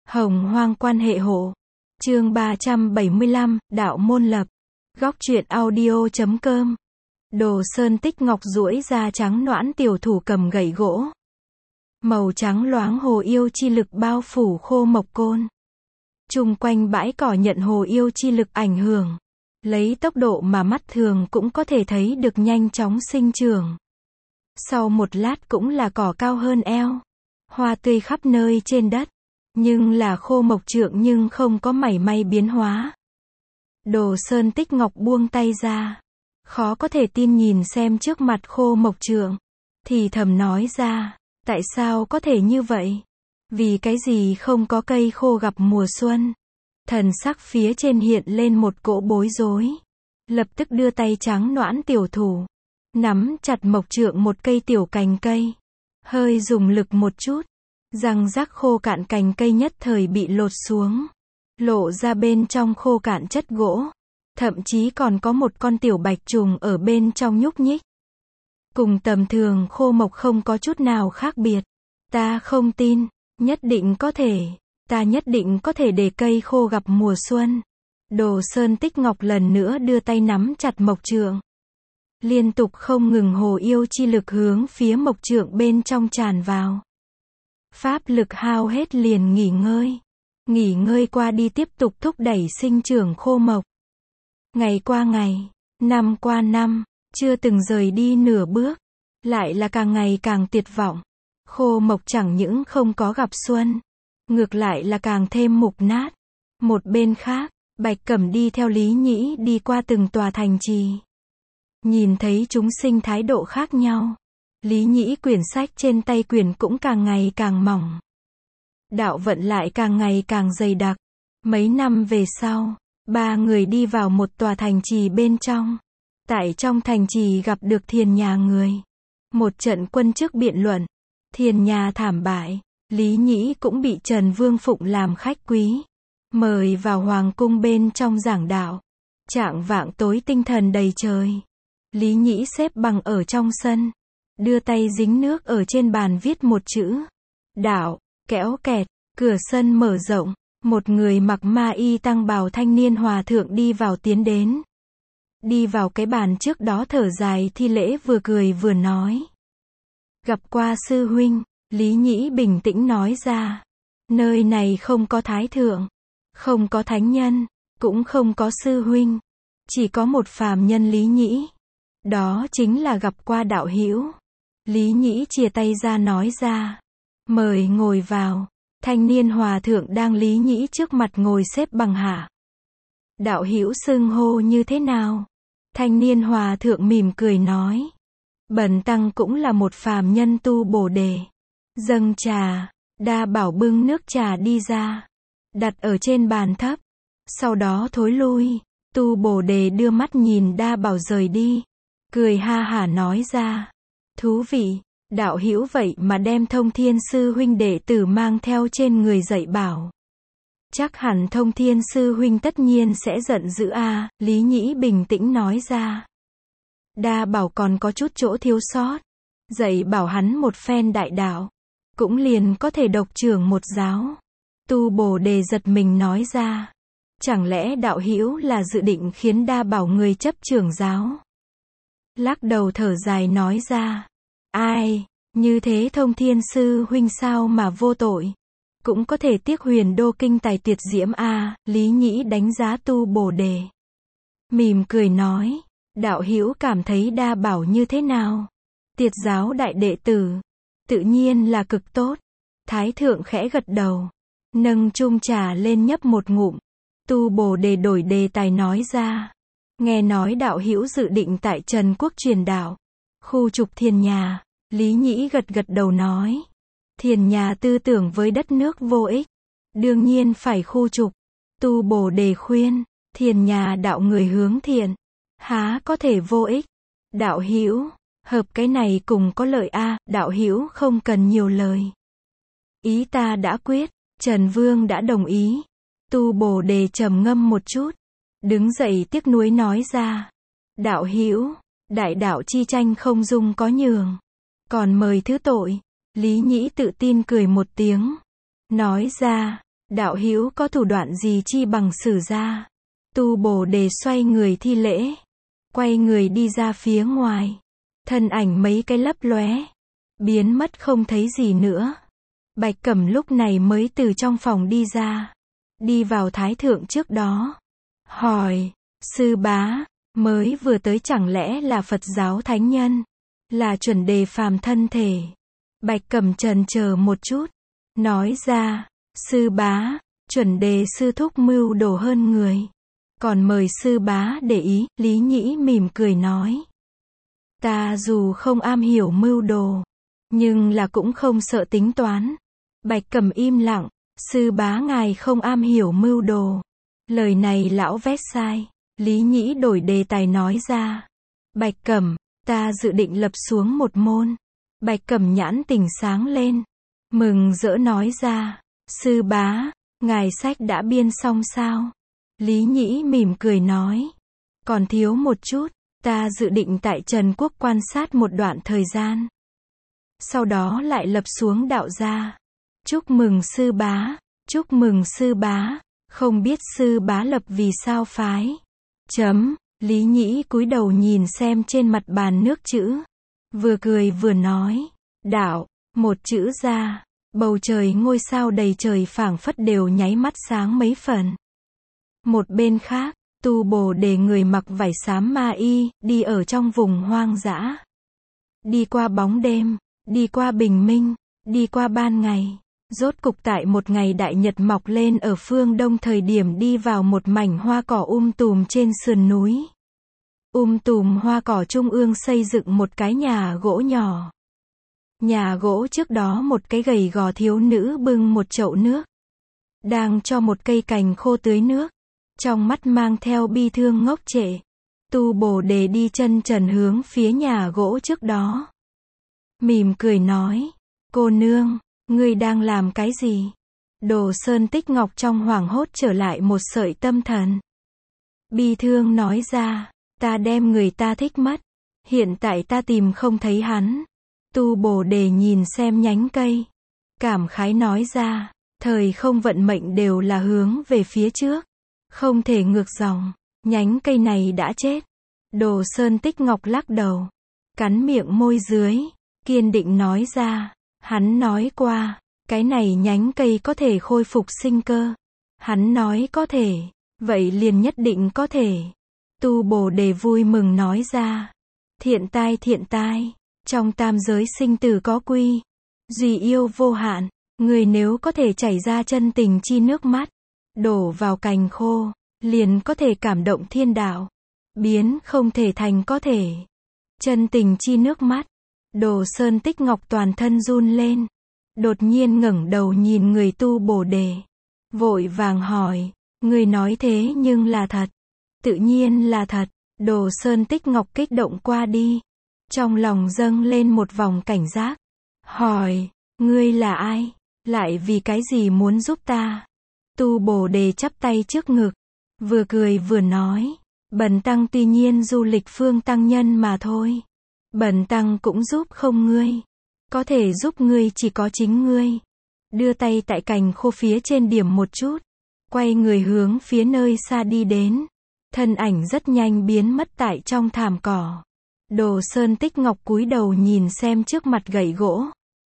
Hồng hoang quan hệ hộ. Chương 375, Đạo môn lập. Góc truyện audio.com. Đồ Sơn Tích Ngọc duỗi ra trắng nõn tiểu thủ cầm gậy gỗ. Màu trắng loáng hồ yêu chi lực bao phủ khô mộc côn. Chung quanh bãi cỏ nhận hồ yêu chi lực ảnh hưởng. Lấy tốc độ mà mắt thường cũng có thể thấy được nhanh chóng sinh trưởng. Sau một lát cũng là cỏ cao hơn eo. Hoa tươi khắp nơi trên đất. Nhưng là khô mộc trượng nhưng không có mảy may biến hóa. Đồ Sơn Tích Ngọc buông tay ra. Khó có thể tin nhìn xem trước mặt khô mộc trượng. Thì thầm nói ra, tại sao có thể như vậy? Vì cái gì không có cây khô gặp mùa xuân? Thần sắc phía trên hiện lên một cỗ bối rối. Lập tức đưa tay trắng nõn tiểu thủ. Nắm chặt mộc trượng một cây tiểu cành cây. Hơi dùng lực một chút. Răng rắc khô cạn cành cây nhất thời bị lột xuống. Lộ ra bên trong khô cạn chất gỗ. Thậm chí còn có một con tiểu bạch trùng ở bên trong nhúc nhích. Cùng tầm thường khô mộc không có chút nào khác biệt. Ta không tin, nhất định có thể. Ta nhất định có thể để cây khô gặp mùa xuân. Đồ Sơn Tích Ngọc lần nữa đưa tay nắm chặt mộc trượng. Liên tục không ngừng hồ yêu chi lực hướng phía mộc trượng bên trong tràn vào. Pháp lực hao hết liền nghỉ ngơi. Nghỉ ngơi qua đi tiếp tục thúc đẩy sinh trưởng khô mộc. Ngày qua ngày, năm qua năm, chưa từng rời đi nửa bước. Lại là càng ngày càng tuyệt vọng. Khô mộc chẳng những không có gặp xuân. Ngược lại là càng thêm mục nát. Một bên khác, Bạch Cẩm đi theo Lý Nhĩ đi qua từng tòa thành trì. Nhìn thấy chúng sinh thái độ khác nhau. Lý Nhĩ quyển sách trên tay quyển cũng càng ngày càng mỏng. Đạo vận lại càng ngày càng dày đặc. Mấy năm về sau, ba người đi vào một tòa thành trì bên trong. Tại trong thành trì gặp được Thiền Nhà người. Một trận quân trước biện luận. Thiền Nhà thảm bại. Lý Nhĩ cũng bị Trần Vương Phụng làm khách quý. Mời vào hoàng cung bên trong giảng đạo. Chạng vạng tối tinh thần đầy trời. Lý Nhĩ xếp bằng ở trong sân. Đưa tay dính nước ở trên bàn viết một chữ. Đạo, kéo kẹt, cửa sân mở rộng. Một người mặc ma y tăng bào thanh niên hòa thượng đi vào tiến đến. Đi vào cái bàn trước đó thở dài thi lễ vừa cười vừa nói. Gặp qua sư huynh, Lý Nhĩ bình tĩnh nói ra. Nơi này không có thái thượng, không có thánh nhân, cũng không có sư huynh. Chỉ có một phàm nhân Lý Nhĩ. Đó chính là gặp qua đạo hữu. Lý Nhĩ chia tay ra nói ra. Mời ngồi vào. Thanh niên hòa thượng đang Lý Nhĩ trước mặt ngồi xếp bằng hạ. Đạo hữu xưng hô như thế nào? Thanh niên hòa thượng mỉm cười nói. Bần tăng cũng là một phàm nhân tu Bồ Đề. Dâng trà, Đa Bảo bưng nước trà đi ra. Đặt ở trên bàn thấp. Sau đó thối lui. Tu Bồ Đề đưa mắt nhìn Đa Bảo rời đi. Cười ha hả nói ra. Thú vị, đạo hữu vậy mà đem Thông Thiên sư huynh đệ tử mang theo trên người dạy bảo. Chắc hẳn Thông Thiên sư huynh tất nhiên sẽ giận dữ a. Lý Nhĩ bình tĩnh nói ra. Đa Bảo còn có chút chỗ thiếu sót. Dạy bảo hắn một phen đại đạo. Cũng liền có thể độc trưởng một giáo. Tu Bồ Đề giật mình nói ra. Chẳng lẽ đạo hữu là dự định khiến Đa Bảo người chấp trưởng giáo? Lắc đầu thở dài nói ra. Ai, như thế Thông Thiên sư huynh sao mà vô tội. Cũng có thể tiếc Huyền Đô kinh tài tuyệt diễm a. Lý Nhĩ đánh giá Tu Bồ Đề. Mỉm cười nói. Đạo hữu cảm thấy Đa Bảo như thế nào? Tiệt giáo đại đệ tử. Tự nhiên là cực tốt. Thái thượng khẽ gật đầu. Nâng chung trà lên nhấp một ngụm. Tu Bồ Đề đổi đề tài nói ra. Nghe nói đạo hữu dự định tại Trần Quốc truyền đạo. Khu trục Thiền Nhà. Lý Nhĩ gật gật đầu nói. Thiền Nhà tư tưởng với đất nước vô ích. Đương nhiên phải khu trục. Tu Bồ Đề khuyên. Thiền Nhà đạo người hướng thiện. Há có thể vô ích. Đạo hữu, hợp cái này cùng có lợi a. Đạo hữu không cần nhiều lời. Ý ta đã quyết. Trần Vương đã đồng ý. Tu Bồ Đề trầm ngâm một chút. Đứng dậy tiếc nuối nói ra. Đạo hữu, đại đạo chi tranh không dung có nhường. Còn mời thứ tội. Lý Nhĩ tự tin cười một tiếng. Nói ra, đạo hữu có thủ đoạn gì chi bằng sử ra. Tu Bồ Đề xoay người thi lễ, quay người đi ra phía ngoài. Thân ảnh mấy cái lấp lóe, biến mất không thấy gì nữa. Bạch Cẩm lúc này mới từ trong phòng đi ra, đi vào Thái Thượng trước đó, hỏi, sư bá, mới vừa tới chẳng lẽ là Phật giáo thánh nhân, là chuẩn đề phàm thân thể. Bạch Cẩm chần chờ một chút, nói ra, sư bá, chuẩn đề sư thúc mưu đồ hơn người, còn mời sư bá để ý. Lý Nhĩ mỉm cười nói, ta dù không am hiểu mưu đồ, nhưng là cũng không sợ tính toán. Bạch Cẩm im lặng, sư bá ngài không am hiểu mưu đồ. Lời này lão vét sai. Lý Nhĩ đổi đề tài nói ra, Bạch Cẩm, ta dự định lập xuống một môn. Bạch Cẩm nhãn tỉnh sáng lên, mừng rỡ nói ra, sư bá, ngài sách đã biên xong sao? Lý Nhĩ mỉm cười nói, còn thiếu một chút, ta dự định tại Trần Quốc quan sát một đoạn thời gian, sau đó lại lập xuống đạo gia. Chúc mừng sư bá, chúc mừng sư bá, không biết sư bá lập vì sao phái. Lý Nhĩ cúi đầu nhìn xem trên mặt bàn nước chữ, vừa cười vừa nói, đạo, một chữ ra, bầu trời ngôi sao đầy trời phảng phất đều nháy mắt sáng mấy phần. Một bên khác, Tu Bồ Đề người mặc vải xám ma y, đi ở trong vùng hoang dã. Đi qua bóng đêm, đi qua bình minh, đi qua ban ngày. Rốt cục tại một ngày đại nhật mọc lên ở phương đông thời điểm đi vào một mảnh hoa cỏ tùm trên sườn núi. Tùm hoa cỏ trung ương xây dựng một cái nhà gỗ nhỏ. Nhà gỗ trước đó một cái gầy gò thiếu nữ bưng một chậu nước, đang cho một cây cành khô tưới nước, trong mắt mang theo bi thương ngốc trệ. Tu Bồ Đề đi chân trần hướng phía nhà gỗ trước đó, mỉm cười nói, cô nương, ngươi đang làm cái gì? Đồ Sơn Tích Ngọc trong hoảng hốt trở lại một sợi tâm thần. Bi thương nói ra, ta đem người ta thích mất, hiện tại ta tìm không thấy hắn. Tu Bồ Đề nhìn xem nhánh cây, cảm khái nói ra, thời không vận mệnh đều là hướng về phía trước, không thể ngược dòng, nhánh cây này đã chết. Đồ Sơn Tích Ngọc lắc đầu, cắn miệng môi dưới, kiên định nói ra, hắn nói qua, cái này nhánh cây có thể khôi phục sinh cơ. Hắn nói có thể, vậy liền nhất định có thể. Tu Bồ Đề vui mừng nói ra, thiện tai, trong tam giới sinh tử có quy, duy yêu vô hạn, người nếu có thể chảy ra chân tình chi nước mắt, đổ vào cành khô, liền có thể cảm động thiên đạo, biến không thể thành có thể. Chân tình chi nước mắt. Đồ Sơn Tích Ngọc toàn thân run lên, đột nhiên ngẩng đầu nhìn người Tu Bồ Đề, vội vàng hỏi, người nói thế nhưng là thật? Tự nhiên là thật. Đồ Sơn Tích Ngọc kích động qua đi, trong lòng dâng lên một vòng cảnh giác, hỏi, ngươi là ai? Lại vì cái gì muốn giúp ta? Tu Bồ Đề chắp tay trước ngực, vừa cười vừa nói, bần tăng tuy nhiên du lịch phương tăng nhân mà thôi. Bần tăng cũng giúp không ngươi. Có thể giúp ngươi chỉ có chính ngươi. Đưa tay tại cành khô phía trên điểm một chút, quay người hướng phía nơi xa đi đến. Thân ảnh rất nhanh biến mất tại trong thảm cỏ. Đồ Sơn Tích Ngọc cúi đầu nhìn xem trước mặt gậy gỗ,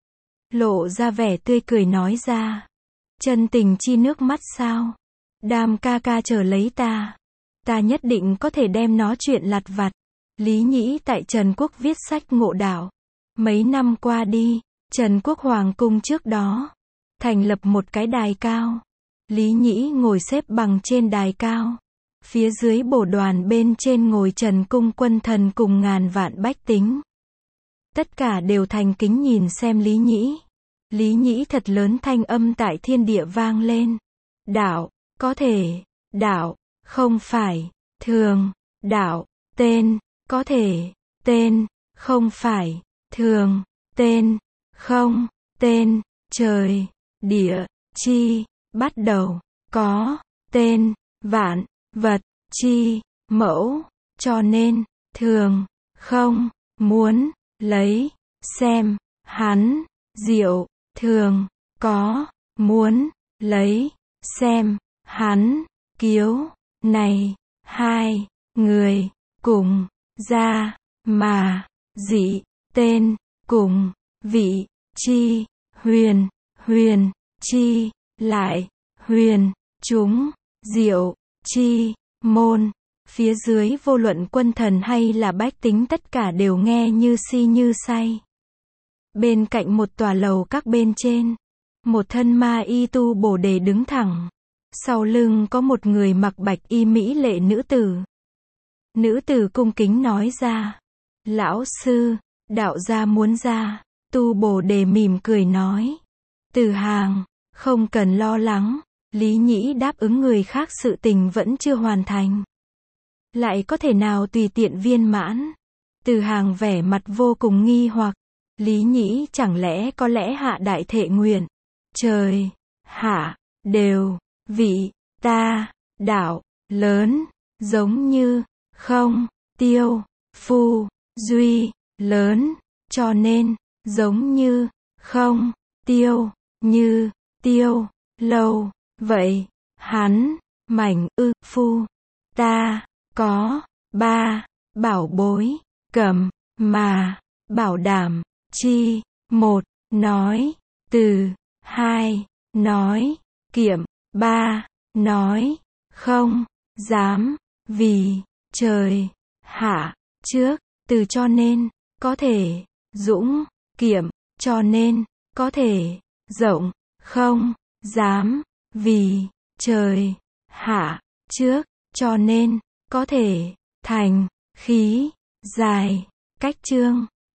lộ ra vẻ tươi cười nói ra, chân tình chi nước mắt sao? Đam ca ca chờ lấy ta. Ta nhất định có thể đem nó chuyện lặt vặt. Lý Nhĩ tại Trần Quốc viết sách ngộ đạo. Mấy năm qua đi, Trần Quốc Hoàng cung trước đó thành lập một cái đài cao. Lý Nhĩ ngồi xếp bằng trên đài cao. Phía dưới bổ đoàn bên trên ngồi Trần Cung quân thần cùng ngàn vạn bách tính. Tất cả đều thành kính nhìn xem Lý Nhĩ. Lý Nhĩ thật lớn thanh âm tại thiên địa vang lên. Đạo, có thể. Đạo, không phải. Thường. Đạo, tên. Có thể. Tên, không phải. Thường. Tên, không. Tên, trời, địa, chi, bắt đầu, có, tên, vạn, vật, chi, mẫu, cho nên, thường, không, muốn, lấy, xem, hắn, diệu, thường, có, muốn, lấy, xem, hắn, kiếu, này, hai, người, cùng, ra, mà, dị, tên, cùng, vị, chi, huyền, huyền, chi, lại, huyền, chúng, diệu, chi, môn. Phía dưới vô luận quân thần hay là bách tính tất cả đều nghe như si như say. Bên cạnh một tòa lầu các bên trên, một thân ma y tu bồ đề đứng thẳng. Sau lưng có một người mặc bạch y mỹ lệ nữ tử. Nữ tử cung kính nói ra. Lão sư, đạo gia muốn ra. Tu bồ đề mỉm cười nói. Từ Hàng, không cần lo lắng. Lý Nhĩ đáp ứng người khác sự tình vẫn chưa hoàn thành. Lại có thể nào tùy tiện viên mãn? Từ Hàng vẻ mặt vô cùng nghi hoặc. Lý Nhĩ chẳng lẽ có lẽ hạ đại thệ nguyện. Trời, hạ, đều, vị, ta, đạo, lớn, giống như, không, tiêu, phu, duy, lớn, cho nên, giống như, không, tiêu, như, tiêu, lâu, vậy, hắn, mảnh, phu, ta, có, ba, bảo bối, cầm, mà, bảo đảm, chi, một, nói, từ, hai, nói, kiệm, ba, nói, không, dám, vì, trời, hạ, trước, từ cho nên, có thể, dũng, kiệm, cho nên, có thể, rộng, không, dám, vì, trời, hạ, trước, cho nên, có thể, thành, khí, dài, cách chương.